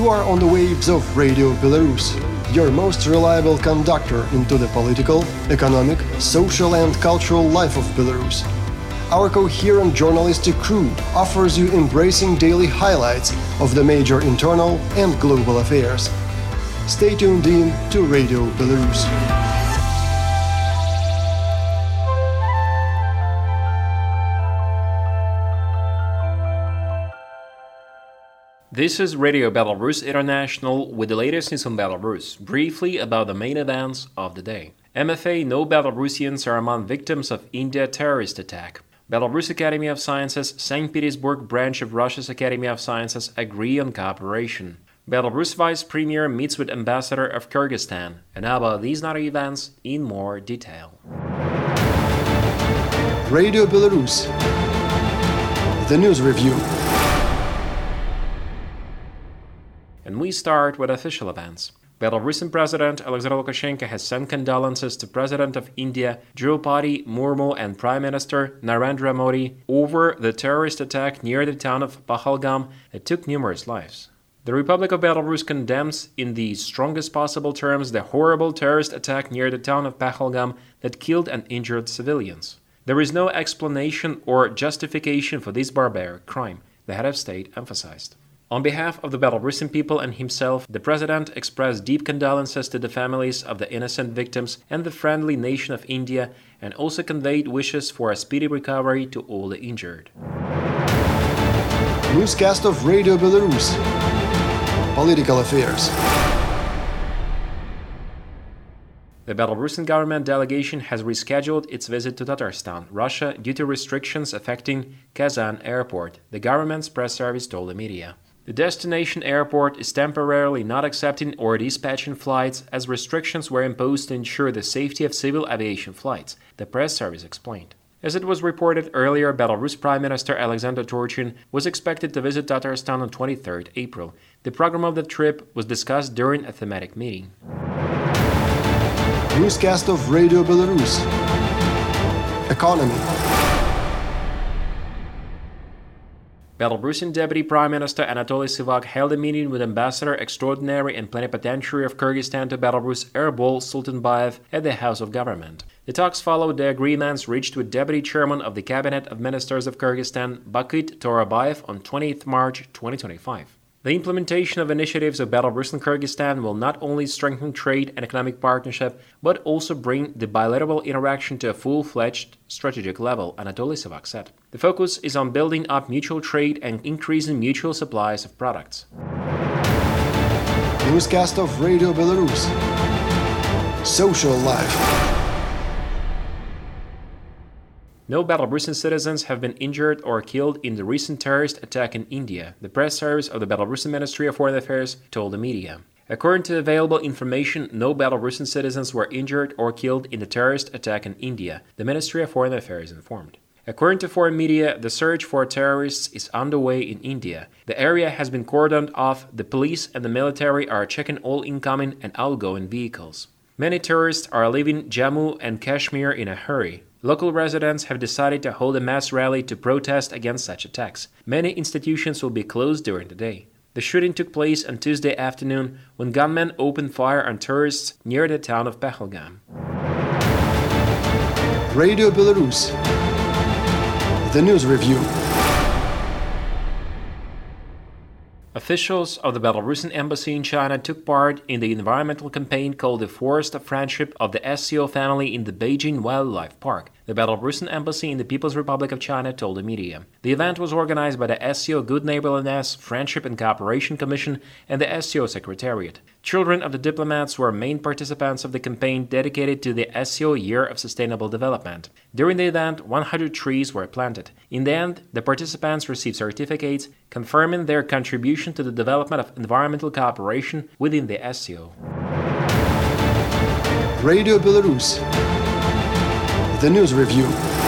You are on the waves of Radio Belarus, your most reliable conductor into the political, economic, social and cultural life of Belarus. Our coherent journalistic crew offers you embracing daily highlights of the major internal and global affairs. Stay tuned in to Radio Belarus. This is Radio Belarus International with the latest news on Belarus, briefly about the main events of the day. MFA No Belarusians are among victims of India terrorist attack. Belarus Academy of Sciences, St. Petersburg branch of Russia's Academy of Sciences agree on cooperation. Belarus Vice Premier meets with Ambassador of Kyrgyzstan. And about these and other events in more detail. Radio Belarus. The News Review. And we start with official events. Belarusian President Alexander Lukashenko has sent condolences to President of India Draupadi Murmu and Prime Minister Narendra Modi over the terrorist attack near the town of Pahalgam that took numerous lives. The Republic of Belarus condemns in the strongest possible terms the horrible terrorist attack near the town of Pahalgam that killed and injured civilians. There is no explanation or justification for this barbaric crime, the head of state emphasized. On behalf of the Belarusian people and himself, the president expressed deep condolences to the families of the innocent victims and the friendly nation of India, and also conveyed wishes for a speedy recovery to all the injured. Newscast of Radio Belarus. Political affairs. The Belarusian government delegation has rescheduled its visit to Tatarstan, Russia, due to restrictions affecting Kazan airport, the government's press service told the media. The destination airport is temporarily not accepting or dispatching flights as restrictions were imposed to ensure the safety of civil aviation flights, the press service explained. As it was reported earlier, Belarus Prime Minister Alexander Turchin was expected to visit Tatarstan on 23rd April. The program of the trip was discussed during a thematic meeting. Newscast of Radio Belarus. Economy. Belarusian Deputy Prime Minister Anatoly Sivak held a meeting with Ambassador Extraordinary and Plenipotentiary of Kyrgyzstan to Belarus, Erbol Sultanbayev, at the House of Government. The talks followed the agreements reached with Deputy Chairman of the Cabinet of Ministers of Kyrgyzstan, Bakit Torabayev, on 20th March 2025. The implementation of initiatives of Belarus and Kyrgyzstan will not only strengthen trade and economic partnership, but also bring the bilateral interaction to a full-fledged strategic level, Anatoly Sivak said. The focus is on building up mutual trade and increasing mutual supplies of products. Newscast of Radio Belarus. Social life. No Belarusian citizens have been injured or killed in the recent terrorist attack in India, the press service of the Belarusian Ministry of Foreign Affairs told the media. According to available information, no Belarusian citizens were injured or killed in the terrorist attack in India, the Ministry of Foreign Affairs informed. According to foreign media, the search for terrorists is underway in India. The area has been cordoned off, the police and the military are checking all incoming and outgoing vehicles. Many tourists are leaving Jammu and Kashmir in a hurry. Local residents have decided to hold a mass rally to protest against such attacks. Many institutions will be closed during the day. The shooting took place on Tuesday afternoon when gunmen opened fire on tourists near the town of Pahalgam. Radio Belarus. The News Review. Officials of the Belarusian embassy in China took part in the environmental campaign called the Forest of Friendship of the SCO family in the Beijing Wildlife Park. The Belarusian embassy in the People's Republic of China told the media. The event was organized by the SCO Good Neighborliness, Friendship and Cooperation Commission and the SCO Secretariat. Children of the diplomats were main participants of the campaign dedicated to the SCO Year of Sustainable Development. During the event, 100 trees were planted. In the end, the participants received certificates confirming their contribution to the development of environmental cooperation within the SCO. Radio Belarus. The News Review.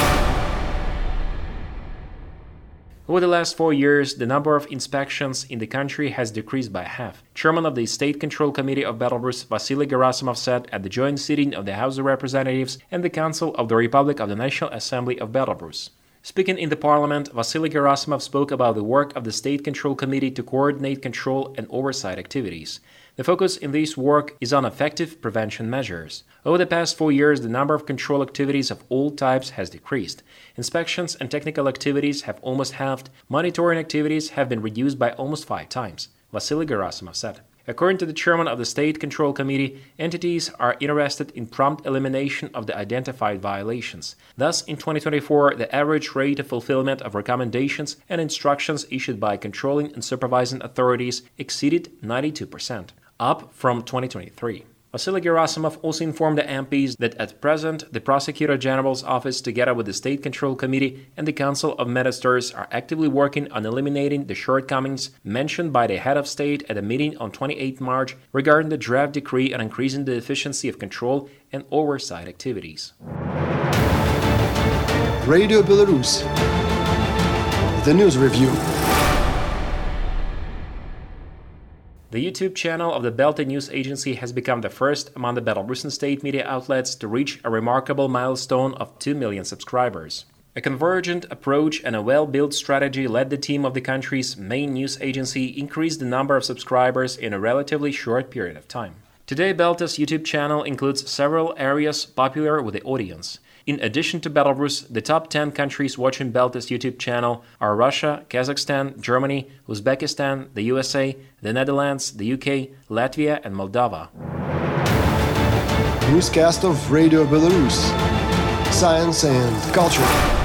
Over the last 4 years, the number of inspections in the country has decreased by half. Chairman of the State Control Committee of Belarus, Vasily Gerasimov, said at the joint sitting of the House of Representatives and the Council of the Republic of the National Assembly of Belarus. Speaking in the parliament, Vasily Gerasimov spoke about the work of the State Control Committee to coordinate control and oversight activities. The focus in this work is on effective prevention measures. Over the past 4 years, the number of control activities of all types has decreased. Inspections and technical activities have almost halved. Monitoring activities have been reduced by almost 5 times, Vasily Gerasimov said. According to the chairman of the State Control Committee, entities are interested in prompt elimination of the identified violations. Thus, in 2024, the average rate of fulfillment of recommendations and instructions issued by controlling and supervising authorities exceeded 92%, up from 2023. Vasily Gerasimov also informed the MPs that at present the Prosecutor General's office, together with the State Control Committee and the Council of Ministers, are actively working on eliminating the shortcomings mentioned by the head of state at a meeting on 28 March regarding the draft decree on increasing the efficiency of control and oversight activities. Radio Belarus. The News Review. The YouTube channel of the Belta News Agency has become the first among the Belarusian state media outlets to reach a remarkable milestone of 2 million subscribers. A convergent approach and a well-built strategy led the team of the country's main news agency increase the number of subscribers in a relatively short period of time. Today, Belta's YouTube channel includes several areas popular with the audience. In addition to Belarus, the top 10 countries watching Belta's YouTube channel are Russia, Kazakhstan, Germany, Uzbekistan, the USA, the Netherlands, the UK, Latvia, and Moldova. Newscast of Radio Belarus. Science and culture.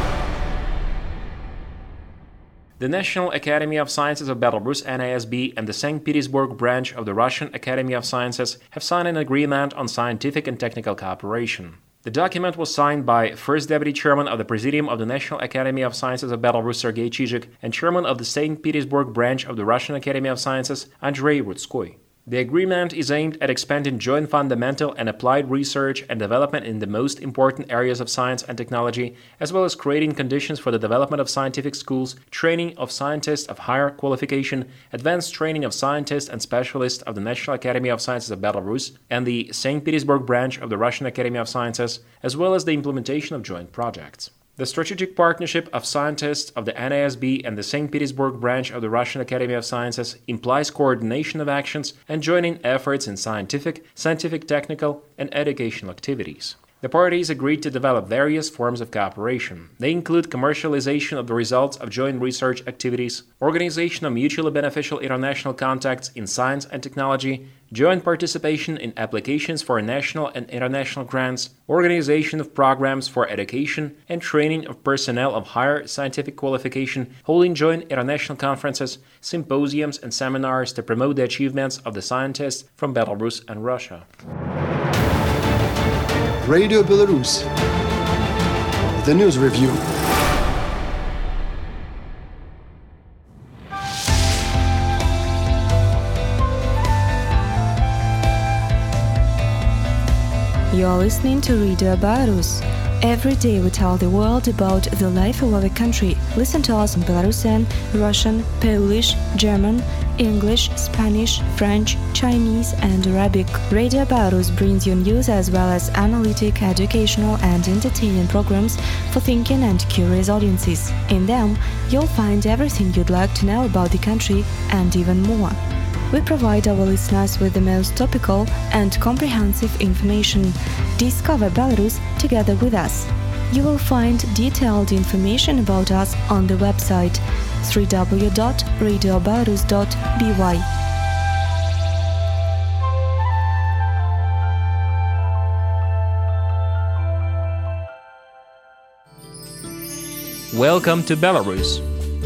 The National Academy of Sciences of Belarus (NASB) and the St. Petersburg branch of the Russian Academy of Sciences have signed an agreement on scientific and technical cooperation. The document was signed by First Deputy Chairman of the Presidium of the National Academy of Sciences of Belarus Sergei Chizhik and Chairman of the St. Petersburg branch of the Russian Academy of Sciences Andrei Rudskoy. The agreement is aimed at expanding joint fundamental and applied research and development in the most important areas of science and technology, as well as creating conditions for the development of scientific schools, training of scientists of higher qualification, advanced training of scientists and specialists of the National Academy of Sciences of Belarus and the St. Petersburg branch of the Russian Academy of Sciences, as well as the implementation of joint projects. The strategic partnership of scientists of the NASB and the St. Petersburg branch of the Russian Academy of Sciences implies coordination of actions and joining efforts in scientific, technical, and educational activities. The parties agreed to develop various forms of cooperation. They include commercialization of the results of joint research activities, organization of mutually beneficial international contacts in science and technology, joint participation in applications for national and international grants, organization of programs for education and training of personnel of higher scientific qualification, holding joint international conferences, symposiums, and seminars to promote the achievements of the scientists from Belarus and Russia. Radio Belarus. The News Review. You are listening to Radio Belarus. Every day we tell the world about the life of our country. Listen to us in Belarusian, Russian, Polish, German, English, Spanish, French, Chinese, and Arabic. Radio Belarus brings you news as well as analytic, educational, and entertaining programs for thinking and curious audiences. In them, you'll find everything you'd like to know about the country and even more. We provide our listeners with the most topical and comprehensive information. Discover Belarus together with us. You will find detailed information about us on the website www.radiobelarus.by. Welcome to Belarus.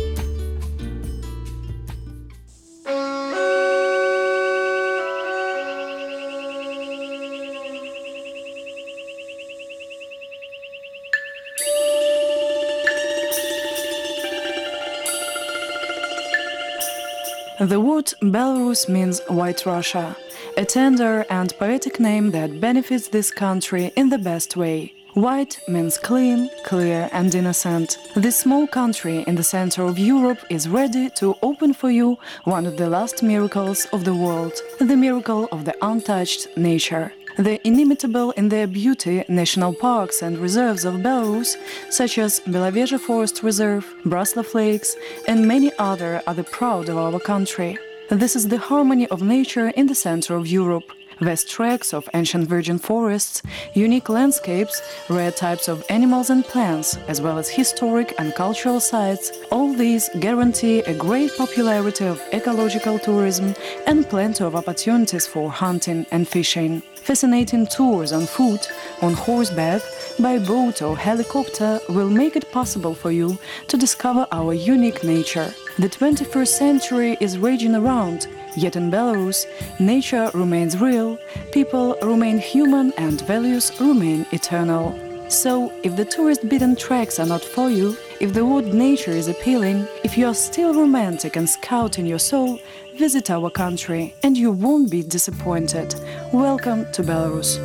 The word Belarus means White Russia, a tender and poetic name that benefits this country in the best way. White means clean, clear, and innocent. This small country in the center of Europe is ready to open for you one of the last miracles of the world, the miracle of the untouched nature. The inimitable in their beauty national parks and reserves of Belarus, such as Belovezha Forest Reserve, Braslav Lakes, and many other, are the proud of our country. This is the harmony of nature in the center of Europe. Vast tracts of ancient virgin forests, unique landscapes, rare types of animals and plants, as well as historic and cultural sites, all these guarantee a great popularity of ecological tourism and plenty of opportunities for hunting and fishing. Fascinating tours on foot, on horseback, by boat or helicopter will make it possible for you to discover our unique nature. The 21st century is raging around, yet in Belarus, nature remains real, people remain human, and values remain eternal. So, if the tourist-beaten tracks are not for you, if the word nature is appealing, if you are still romantic and scout in your soul, visit our country and you won't be disappointed. Welcome to Belarus.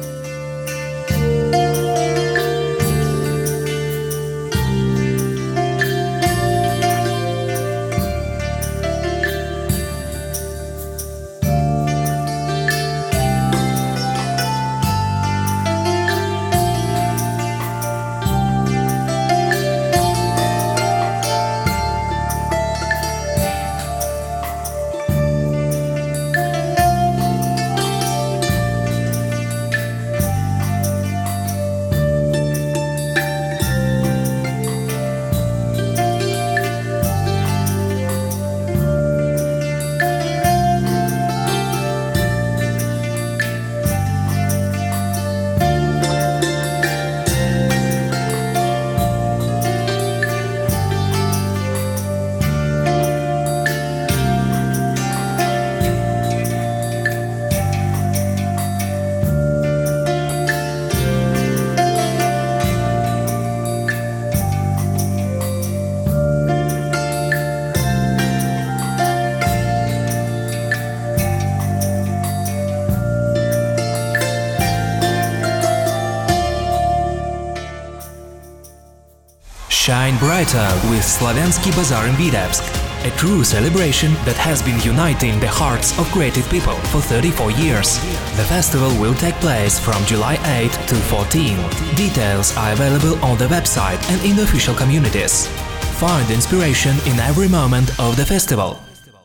Shine brighter with Slaviansky Bazaar in Vitebsk, a true celebration that has been uniting the hearts of creative people for 34 years. The festival will take place from July 8 to 14. Details are available on the website and in the official communities. Find inspiration in every moment of the festival.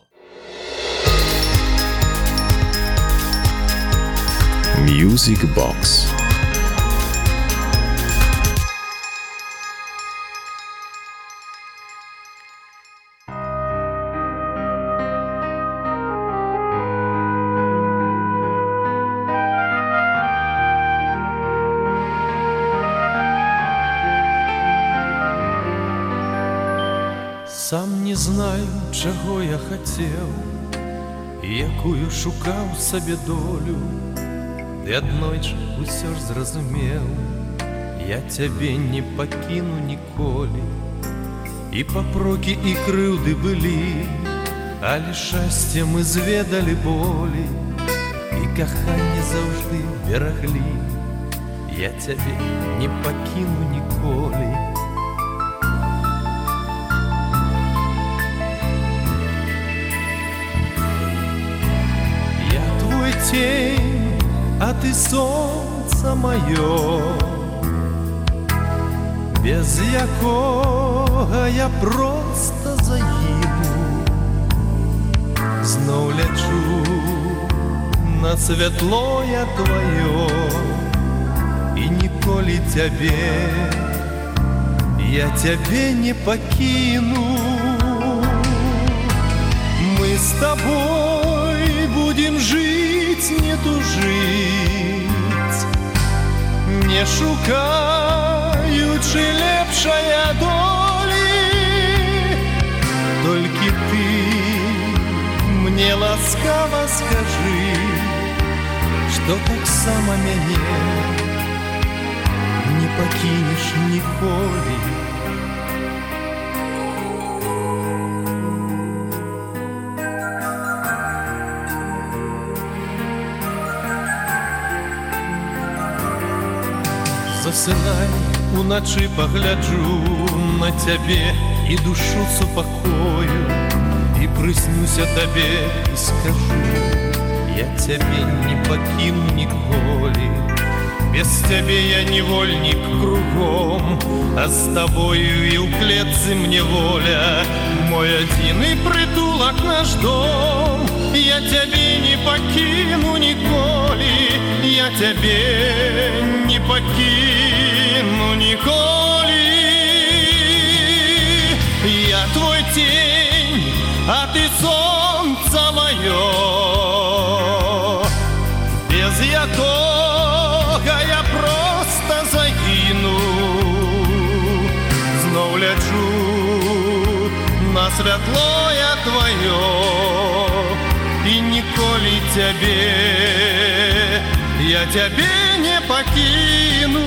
Music Box. Сам не знаю, чого я хотів, якую шукав собі долю, ти однойче усё ж зразумеў, я цябе не пакіну ніколі. І папрокі і крыўды былі, але шчасце мы зведалі болі, і каханне заўжды бераглі, я цябе не пакіну ніколі. Тень, а ты солнце мое, без якого я просто загину. Знов лечу на святло я твое, и ніколи я тебе не покину. Мы с тобой будем жить, не тужить, не шукаючи лепшая доли. Только ты мне ласкаво скажи, что так само меня не покинешь николи. Засынай, уначы погляджу на цябе и душу супокою, и прыснуся табе и скажу, я цябе не пакіну ніколі. Без цябе я невольнік кругом, а з табою і ў клетцы мне воля. Мой адзіны прытулак наш дом, я цябе не пакіну ніколі, я цябе не пакіну ніколі. Я твой тень, а ты солнце мое, без якога я просто загину. Знов гляджу на святло я твое, и ніколі цябе, я цябе не пакіну.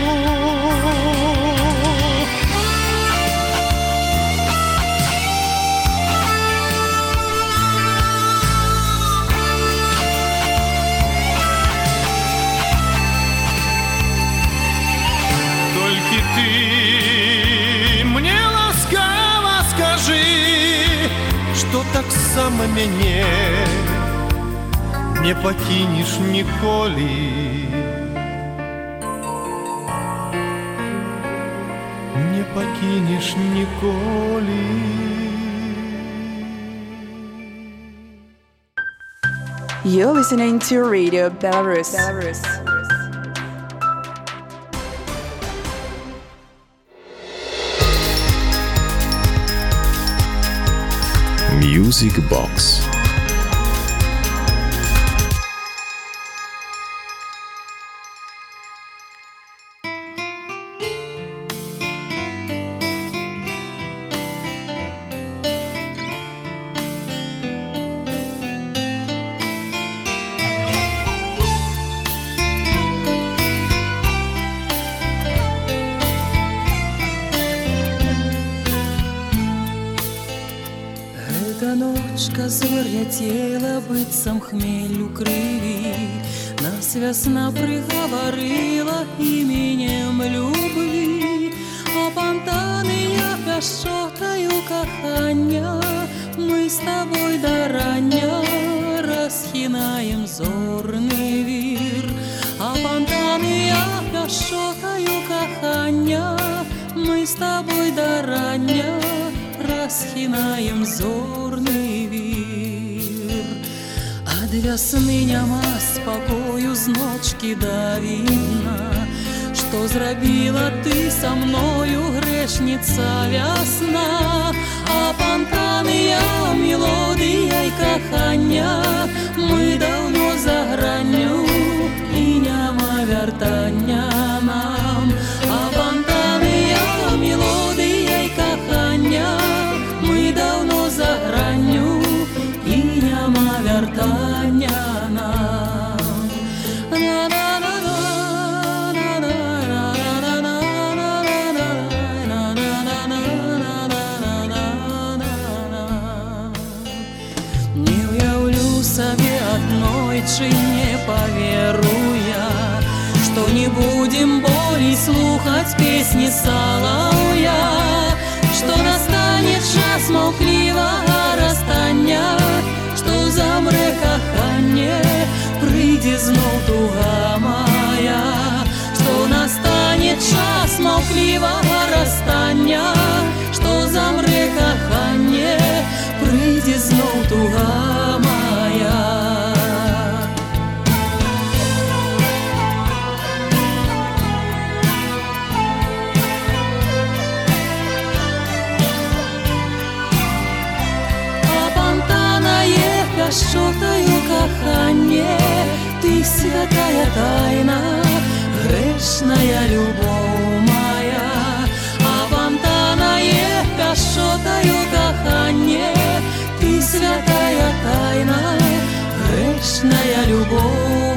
Что так само мяне не пакінеш ніколі, не пакінеш ніколі. You're listening to Radio Belarus. Music Box. Звар'яцела быццам хмель у крыві, нас вясна прыгаварыла іменем любві, а фонтаны я пяшчотаю кахання, мы с тобой до рання расхінаем зорны вір, а фонтаны я пяшчотаю кахання, мы с тобой до рання расхінаем зорны вір. Ад вясны няма спакою з ночкі да віна, што зрабіла ты са мною, грэшніца вясна, а фонтаны я мелодыяй кахання, мы даўно за гранню і няма вяртання нам, а фонтаны я мелодыяй кахання, мы даўно за гранню і няма вяртання нам. Не ўяўлю сабе аднойчы, не паверу я, што не будзем болей слухаць песні салаўя, што настане час маўклівага расстання, што замрэ каханне, прыйдзе зноў туга мая, што настане час маўклівага расстання, што замрэ каханне, прыйдзе зноў туга мая. Пяшчотаю каханне, ты святая тайна, грэшная любоў моя, а фонтанае пяшчотаю каханне, ты святая тайна, грэшная любоў